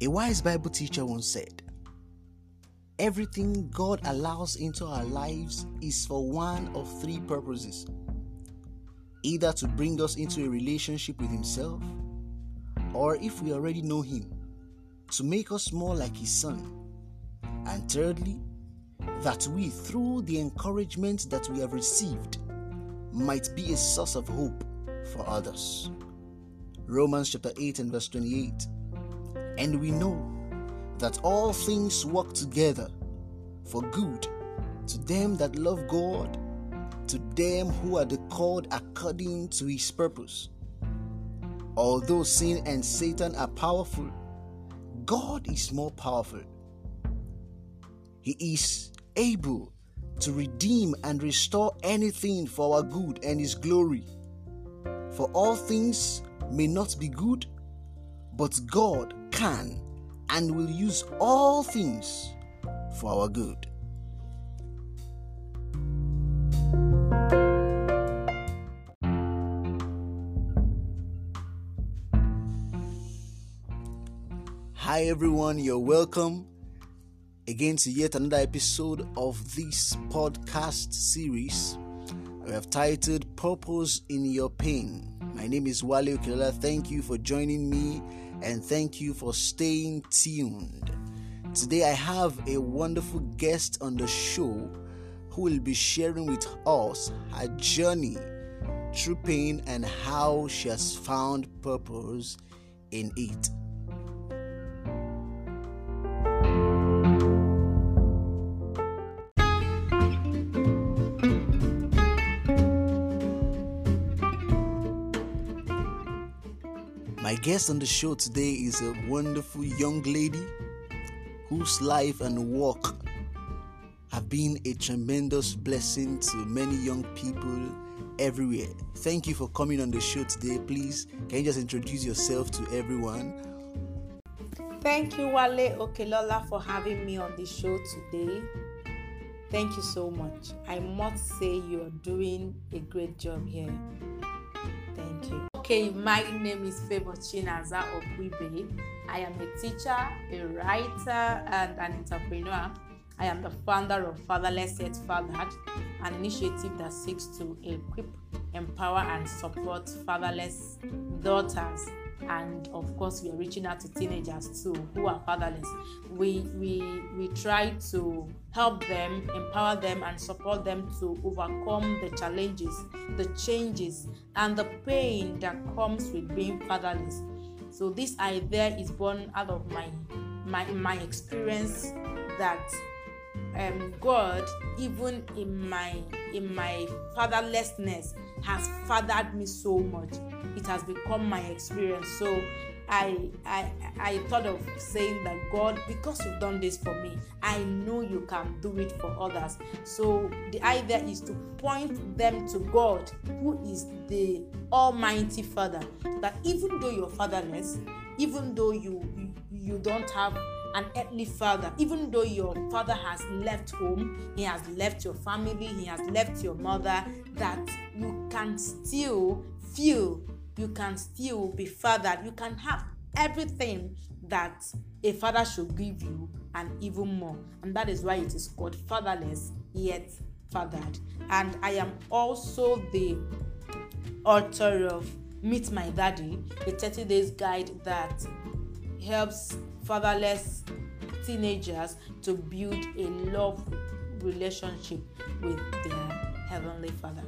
A wise Bible teacher once said, everything God allows into our lives is for one of three purposes. Either to bring us into a relationship with Himself, or if we already know Him, to make us more like His Son. And thirdly, that we, through the encouragement that we have received, might be a source of hope for others. Romans chapter 8 and verse 28. And we know that all things work together for good to them that love God, to them who are the called according to His purpose. Although sin and Satan are powerful, God is more powerful. He is able to redeem and restore anything for our good and His glory. For all things may not be good, but God can and will use all things for our good. Hi everyone, you're welcome again to yet another episode of this podcast series we have titled Purpose in Your Pain. My name is Wale Okelola. Thank you for joining me and thank you for staying tuned. Today I have a wonderful guest on the show who will be sharing with us her journey through pain and how she has found purpose in it. My guest on the show today is a wonderful young lady whose life and work have been a tremendous blessing to many young people everywhere. Thank you for coming on the show today. Please, can you just introduce yourself to everyone? Thank you, Wale Okelola, for having me on the show today. Thank you so much. I must say you're doing a great job here. Thank you. Okay, my name is Favour Chinaza Okwibe. I am a teacher, a writer, and an entrepreneur. I am the founder of Fatherless Yet Fathered, an initiative that seeks to equip, empower, and support fatherless daughters. And of course, we are reaching out to teenagers too who are fatherless. We try to help them, empower them, and support them to overcome the challenges, the changes, and the pain that comes with being fatherless. So this idea is born out of my experience that God, even in my fatherlessness, has fathered me so much. It has become my experience. So I thought of saying that, God, because you've done this for me, I know you can do it for others. So the idea is to point them to God, who is the Almighty Father. That even though you're fatherless, even though you don't have an earthly father, even though your father has left home, he has left your family, he has left your mother, that you can still feel, you can still be fathered, you can have everything that a father should give you and even more. And that is why it is called Fatherless Yet Fathered. And I am also the author of Meet My Daddy, a 30 days guide that helps fatherless teenagers to build a love relationship with their Heavenly Father.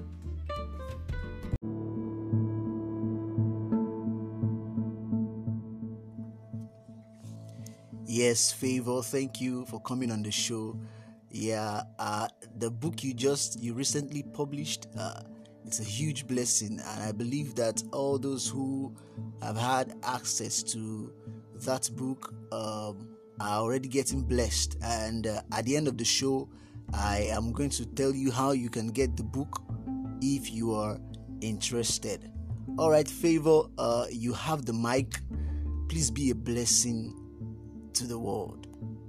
Yes, Favour, thank you for coming on the show. The book you recently published, it's a huge blessing, and I believe that all those who have had access to that book are already getting blessed. And at the end of the show, I am going to tell you how you can get the book if you are interested. All right, Favour, you have the mic. Please be a blessing to the world.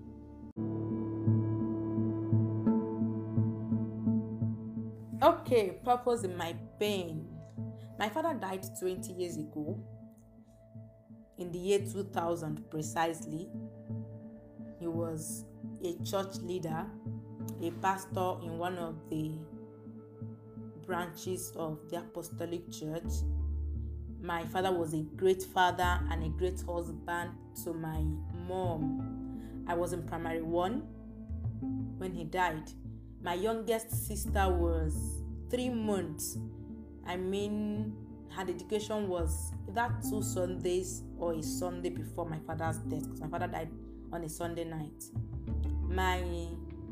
Okay, purpose in my pain. My father died 20 years ago. in the year 2000 precisely. He was a church leader, a pastor in one of the branches of the Apostolic Church. My father was a great father and a great husband to my mom. I was in primary 1 when he died. My youngest sister was 3 months. Her dedication was either 2 Sundays or a Sunday before my father's death, because my father died on a Sunday night. My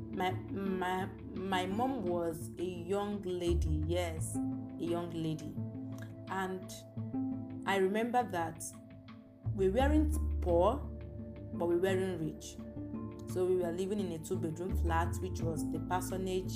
mom was a young lady, yes, a young lady. And I remember that we weren't poor, but we weren't rich. So we were living in a 2-bedroom flat, which was the parsonage.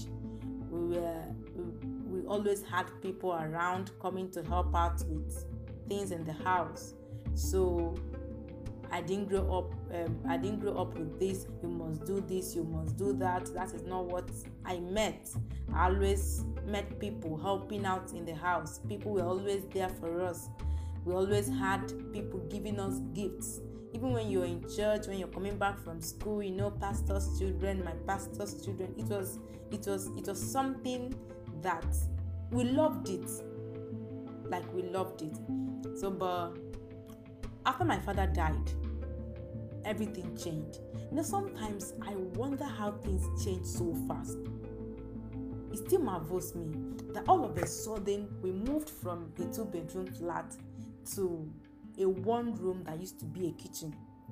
We always had people around coming to help out with things in the house. So I didn't grow up with this. You must do this, you must do that. That is not what I met. I always met people helping out in the house. People were always there for us. We always had people giving us gifts. Even when you're in church, when you're coming back from school, pastor's children, my pastor's children, it was something that we loved it. Like, we loved it. So, but after my father died, everything changed. Sometimes I wonder how things change so fast. It still marvels me that all of a sudden we moved from a 2-bedroom flat to a 1-room that used to be a kitchen.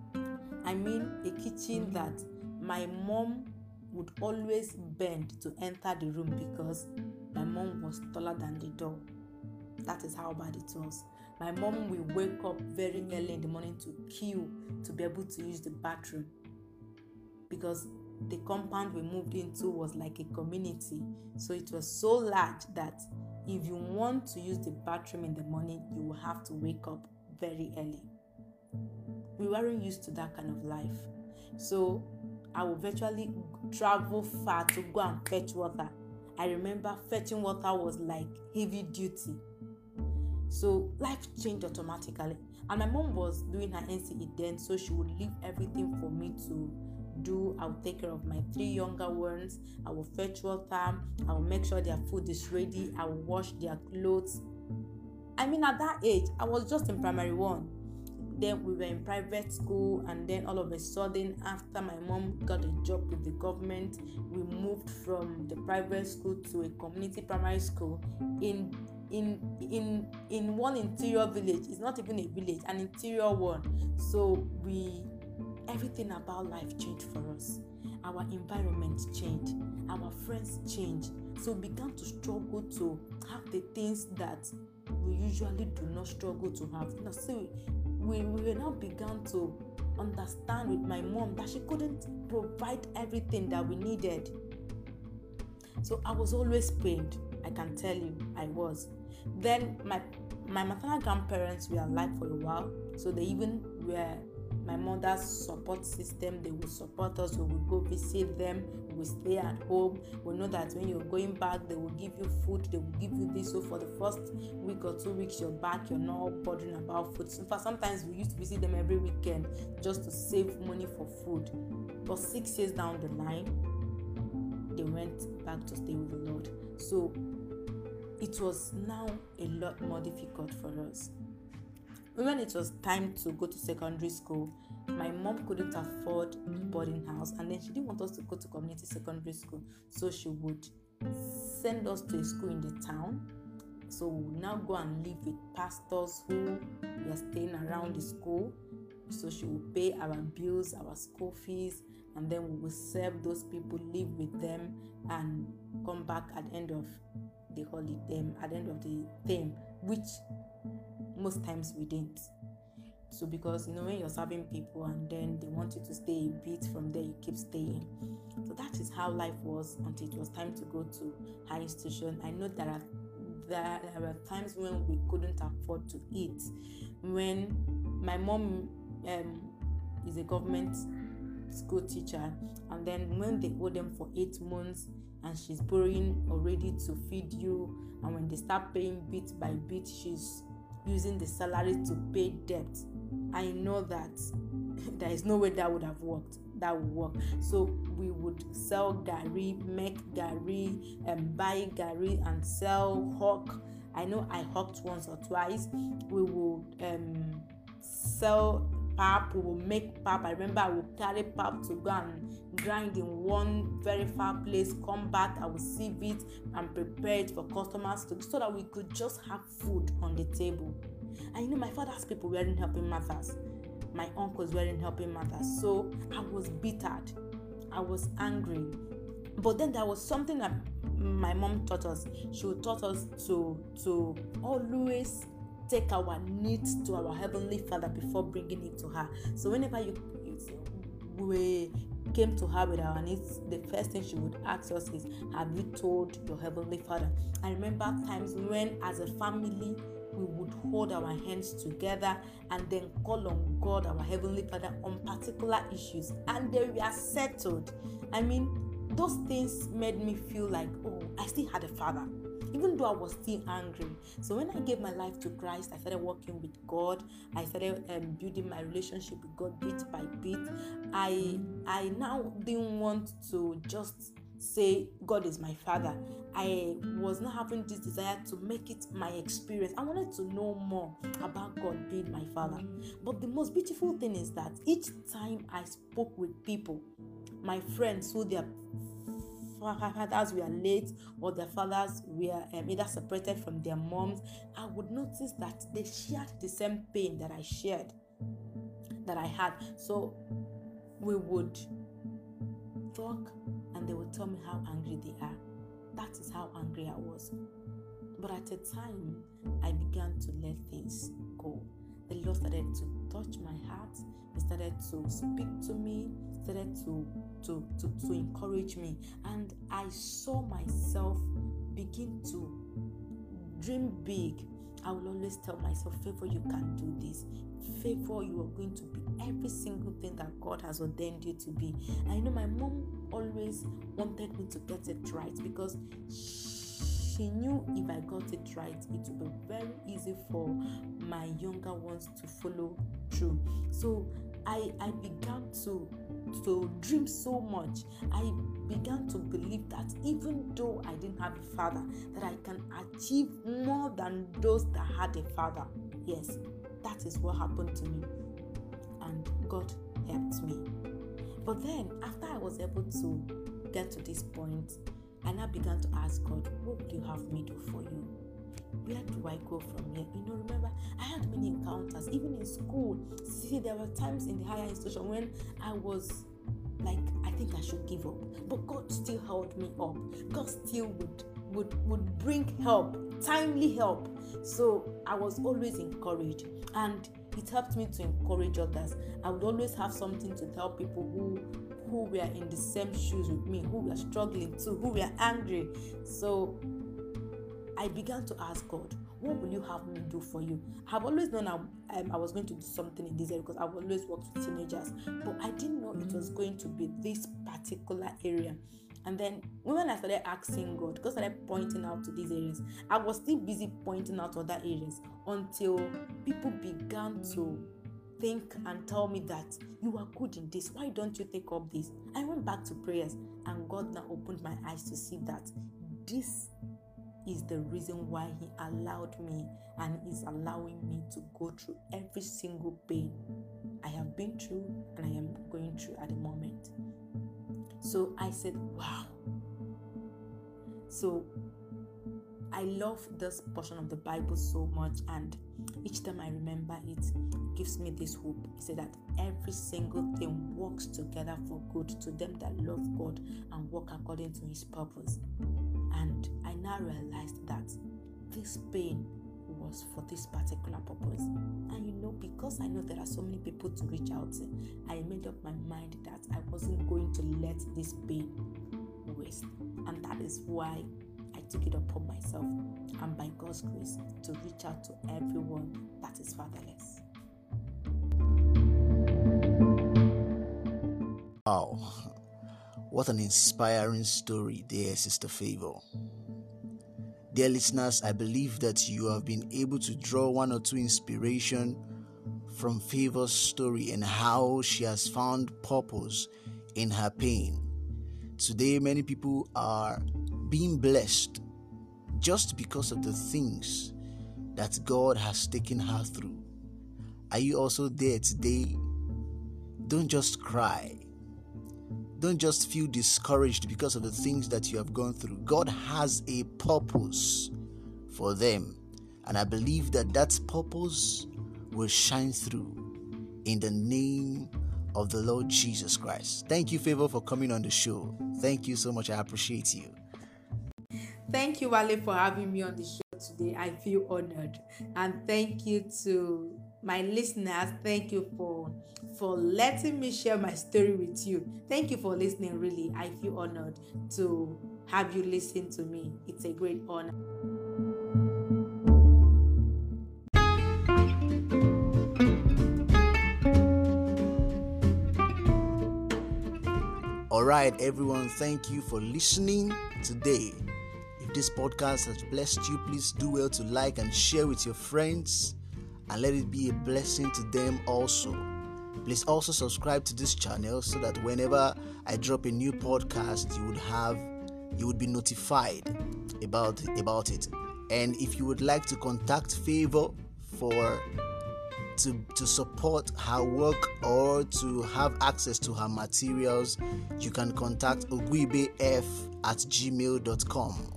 A kitchen that my mom would always bend to enter the room because my mom was taller than the door. That is how bad it was. My mom will wake up very early in the morning to queue to be able to use the bathroom, because the compound we moved into was like a community. So it was so large that if you want to use the bathroom in the morning, you will have to wake up very early. We weren't used to that kind of life. So I would virtually travel far to go and fetch water. I remember fetching water was like heavy duty. So life changed automatically. And my mom was doing her NCE then, so she would leave everything for me to do. I would take care of my 3 younger ones. I will fetch water. I will make sure their food is ready. I will wash their clothes. At that age, I was just in primary 1. Then we were in private school, and then all of a sudden, after my mom got a job with the government, we moved from the private school to a community primary school in one interior village. It's not even a village, an interior one. So everything about life changed for us. Our environment changed. Our friends changed. So we began to struggle to have the things that we usually do not struggle to have. So we now began to understand with my mom that she couldn't provide everything that we needed. So I was always pained. I can tell you, I was. Then my maternal grandparents were alive for a while, so they even were my mother's support system. They would support us. We would go visit them. We would stay at home. We know that when you're going back, they will give you food. They will give you this. So for the first week or 2 weeks you're back, you're not bothering about food. So sometimes we used to visit them every weekend just to save money for food. But 6 years down the line, they went back to stay with the Lord. So it was now a lot more difficult for us. When it was time to go to secondary school, my mom couldn't afford boarding house, and then she didn't want us to go to community secondary school, so she would send us to a school in the town. So we would now go and live with pastors who were staying around the school. So she would pay our bills, our school fees, and then we would serve those people, live with them, and come back at the end of the holiday, at the end of the term, which most times we didn't. So because when you're serving people and then they want you to stay a bit, from there you keep staying. So that is how life was until it was time to go to higher institution. I know there were times when we couldn't afford to eat. When my mom is a government school teacher, and then when they owe them for 8 months and she's borrowing already to feed you, and when they start paying bit by bit, she's using the salary to pay debt, I know that there is no way that would have worked. That would work. So we would sell gari, make gari, buy gari and sell hawk. I know I hawked once or twice. We would sell pap. We will make pap. I remember I would carry pap to go and grind in one very far place, come back, I would sieve it and prepare it for customers to, so that we could just have food on the table. And my father's people weren't helping matters. My uncles weren't helping matters. So I was bittered. I was angry. But then there was something that my mom taught us. She would taught us to always take our needs to our Heavenly Father before bringing it to her. So whenever we came to her with our needs, the first thing she would ask us is, have you told your Heavenly Father? I remember times when as a family we would hold our hands together and then call on God, our Heavenly Father, on particular issues, and they were settled. Those things made me feel like, I still had a father, even though I was still angry. So when I gave my life to Christ, I started working with God. I started building my relationship with God bit by bit. I now didn't want to just say God is my father. I was not having this desire to make it my experience. I wanted to know more about God being my father. But the most beautiful thing is that each time I spoke with people, my friends who their fathers were late or their fathers were either separated from their moms, I would notice that they shared the same pain that I shared, that I had. So we would talk and they would tell me how angry they are. That is how angry I was. But at a time, I began to let things go. The Lord started to touch my heart. He started to speak to me, started to encourage me. And I saw myself begin to dream big. I will always tell myself, Favor, you can do this. Favor, you are going to be every single thing that God has ordained you to be. I know my mom always wanted me to get it right because she knew if I got it right, it would be very easy for my younger ones to follow through. So I began to dream so much. I began to believe that even though I didn't have a father, that I can achieve more than those that had a father. Yes, that is what happened to me. And God helped me. But then, after I was able to get to this point, I now began to ask God, what will you have me do for you? Where do I go from here? Remember, I had many encounters, even in school. See, there were times in the higher institution when I was like, I think I should give up. But God still held me up. God still would bring help, timely help. So I was always encouraged. And it helped me to encourage others. I would always have something to tell people who were in the same shoes with me, who were struggling too, who were angry. So I began to ask God, what will you have me do for you? I've always known I was going to do something in this area because I've always worked with teenagers, but I didn't know it was going to be this particular area. And then when I started asking God, because I started pointing out to these areas, I was still busy pointing out other areas until people began to think and tell me that you are good in this. Why don't you take up this? I went back to prayers and God now opened my eyes to see that this is the reason why He allowed me and is allowing me to go through every single pain I have been through and I am going through at the moment. So I said, wow. So I love this portion of the Bible so much, and each time I remember it, it gives me this hope. It said that every single thing works together for good to them that love God and walk according to His purpose. And I now realized that this pain was for this particular purpose. And because I know there are so many people to reach out to, I made up my mind that I wasn't going to let this pain waste. And that is why I took it upon myself, and by God's grace, to reach out to everyone that is fatherless. Wow, what an inspiring story there, Sister Favor. Dear listeners, I believe that you have been able to draw one or two inspiration from Favor's story and how she has found purpose in her pain. Today, many people are being blessed just because of the things that God has taken her through. Are you also there today? Don't just cry. Don't just feel discouraged because of the things that you have gone through. God has a purpose for them. And I believe that that purpose will shine through in the name of the Lord Jesus Christ. Thank you, Favor, for coming on the show. Thank you so much. I appreciate you. Thank you, Wale, for having me on the show today. I feel honored. And thank you to my listeners. Thank you for letting me share my story with you. Thank you for listening, really. I feel honored to have you listen to me. It's a great honor. Alright, everyone, thank you for listening today. If this podcast has blessed you, please do well to like and share with your friends and let it be a blessing to them also. Please also subscribe to this channel so that whenever I drop a new podcast, you would be notified about it. And if you would like to contact Favor to support her work or to have access to her materials, you can contact oguibef@gmail.com.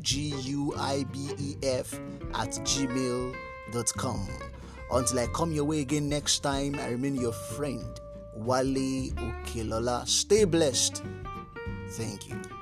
oguibef@gmail.com. Until I come your way again next time, I remain your friend, Wale Okelola. Stay blessed. Thank you.